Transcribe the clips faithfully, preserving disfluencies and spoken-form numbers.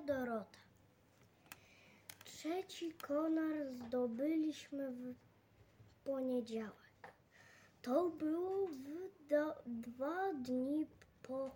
babcia Dorota. Trzeci konar zdobyliśmy w poniedziałek. To było w do, dwa dni po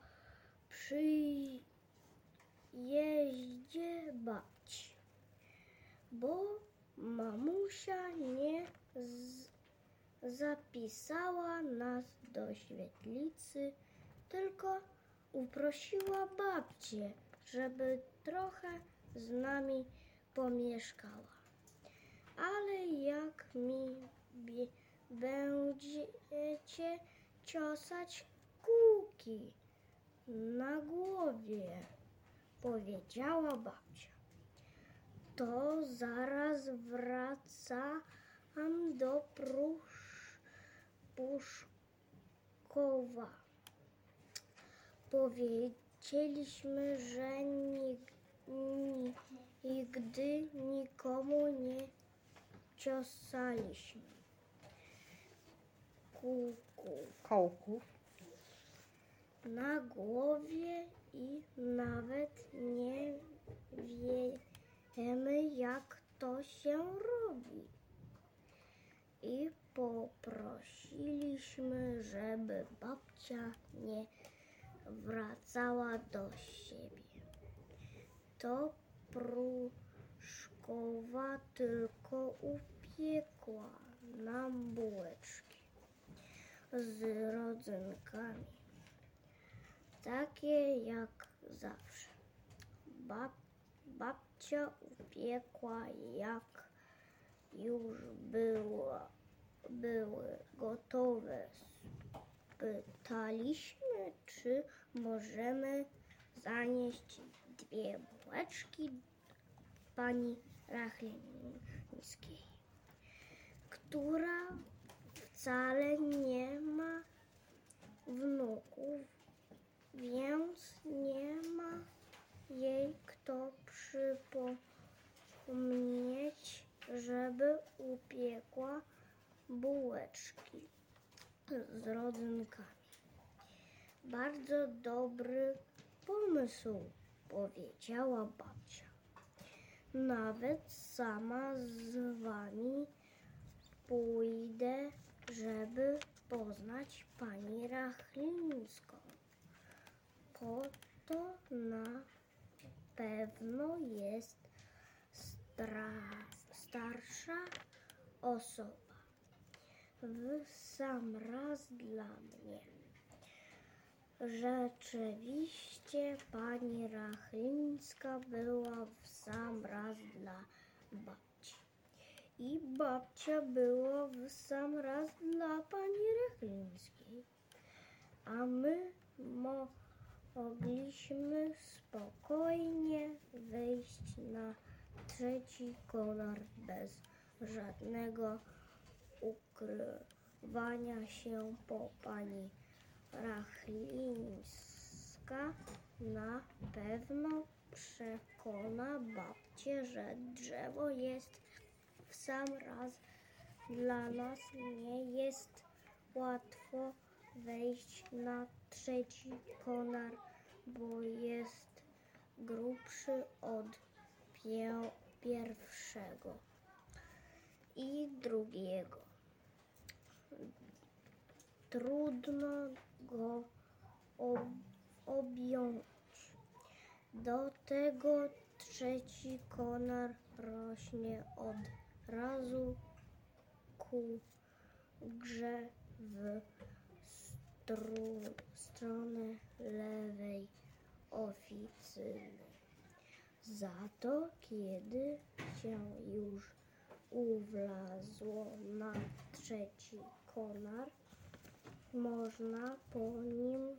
przyjeździe babci, bo mamusia nie z, zapisała nas do świetlicy, tylko uprosiła babcię, żeby trochę z nami pomieszkała. Ale jak mi bie, będziecie ciosać kółki na głowie, powiedziała babcia, to zaraz wracam do Prusz, Pruszkowa. Powiedzieliśmy, że nig, nigdy nikomu nie ciosaliśmy kółków Kołków. na głowie i nawet nie wiemy, jak to się robi. I poprosiliśmy, żeby babcia nie wracała do siebie. To Pruszkowa tylko upiekła nam bułeczki z rodzynkami, takie jak zawsze. Bab, babcia upiekła, jak już było, były gotowe. Pytaliśmy, czy możemy zanieść dwie bułeczki pani Rachlińskiej, która wcale nie ma wnuków, więc nie ma jej kto przypomnieć, żeby upiekła bułeczki z rodzynkami. Bardzo dobry pomysł, powiedziała babcia. Nawet sama z wami pójdę, żeby poznać pani Rachlińską. Po to na pewno jest stra, starsza osoba. W sam raz dla mnie. Rzeczywiście pani Rachlińska była w sam raz dla babci. I babcia była w sam raz dla pani Rachlińskiej. A my mogliśmy spokojnie wejść na trzeci konar bez żadnego ukrywania się, po pani Rachlińska na pewno przekona babcię, że drzewo jest w sam raz dla nas. Nie jest łatwo wejść na trzeci konar, bo jest grubszy od pie- pierwszego i drugiego. Trudno go ob- objąć. Do tego trzeci konar rośnie od razu ku górze w stru- stronę lewej oficyny. Za to, kiedy się już uwlazło na trzeci konar, można po nim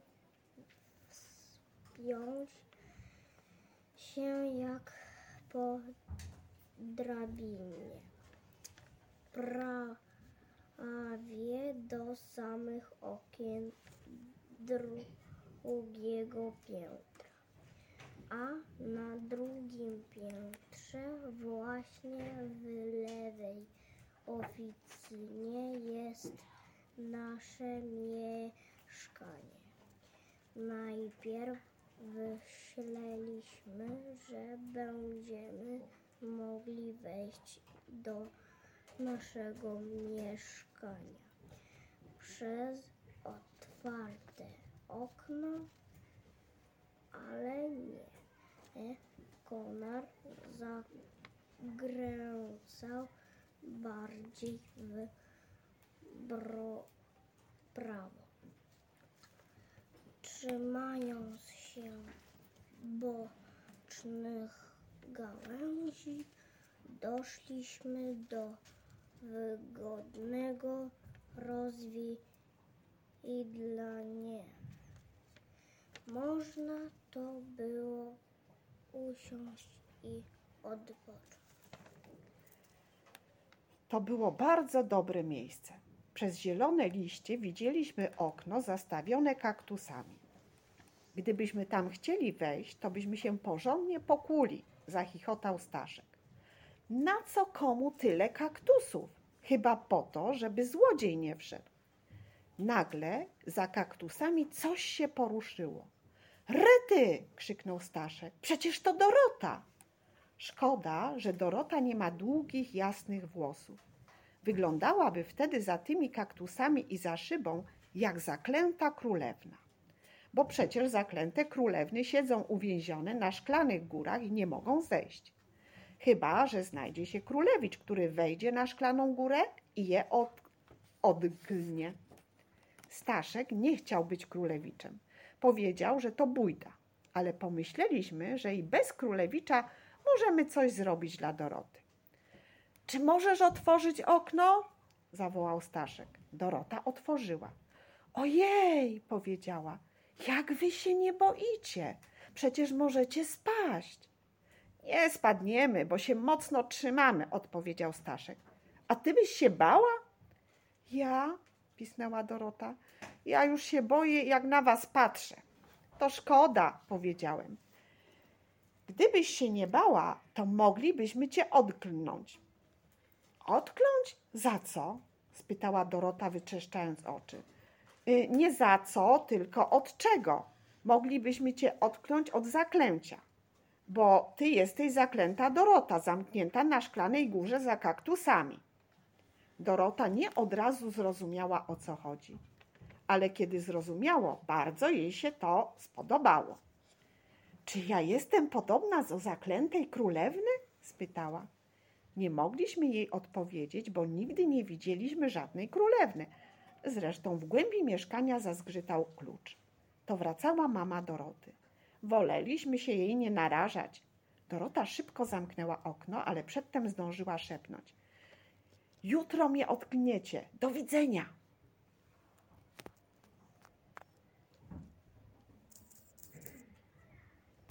wspiąć się jak po drabinie, prawie do samych okien drugiego piętra. A na drugim piętrze, właśnie w lewej oficynie, jest nasze mieszkanie. Najpierw myśleliśmy, że będziemy mogli wejść do naszego mieszkania przez otwarte okno, ale nie. Konar zakręcał bardziej w bro, prawo. Trzymając się bocznych gałęzi, doszliśmy do wygodnego rozwidlania. Można to było usiąść i odpocząć. To było bardzo dobre miejsce. Przez zielone liście widzieliśmy okno zastawione kaktusami. Gdybyśmy tam chcieli wejść, to byśmy się porządnie pokłuli, zachichotał Staszek. Na co komu tyle kaktusów? Chyba po to, żeby złodziej nie wszedł. Nagle za kaktusami coś się poruszyło. Rety! Krzyknął Staszek. Przecież to Dorota! Szkoda, że Dorota nie ma długich, jasnych włosów. Wyglądałaby wtedy za tymi kaktusami i za szybą jak zaklęta królewna. Bo przecież zaklęte królewny siedzą uwięzione na szklanych górach i nie mogą zejść. Chyba że znajdzie się królewicz, który wejdzie na szklaną górę i je od, odklnie. Staszek nie chciał być królewiczem. Powiedział, że to bójda, ale pomyśleliśmy, że i bez królewicza możemy coś zrobić dla Doroty. Czy możesz otworzyć okno? Zawołał Staszek. Dorota otworzyła. Ojej, powiedziała, jak wy się nie boicie? Przecież możecie spaść. Nie spadniemy, bo się mocno trzymamy, odpowiedział Staszek. A ty byś się bała? Ja, pisnęła Dorota, ja już się boję, jak na was patrzę. To szkoda, powiedziałem. Gdybyś się nie bała, to moglibyśmy cię odklnąć. Odkląć? Za co? Spytała Dorota, wytrzeszczając oczy. Yy, nie za co, tylko od czego? Moglibyśmy cię odkląć od zaklęcia, bo ty jesteś zaklęta Dorota, zamknięta na szklanej górze za kaktusami. Dorota nie od razu zrozumiała, o co chodzi, ale kiedy zrozumiało, bardzo jej się to spodobało. Czy ja jestem podobna do zaklętej królewny? Spytała. Nie mogliśmy jej odpowiedzieć, bo nigdy nie widzieliśmy żadnej królewny. Zresztą w głębi mieszkania zazgrzytał klucz. To wracała mama Doroty. Woleliśmy się jej nie narażać. Dorota szybko zamknęła okno, ale przedtem zdążyła szepnąć. Jutro mnie odklniecie. Do widzenia.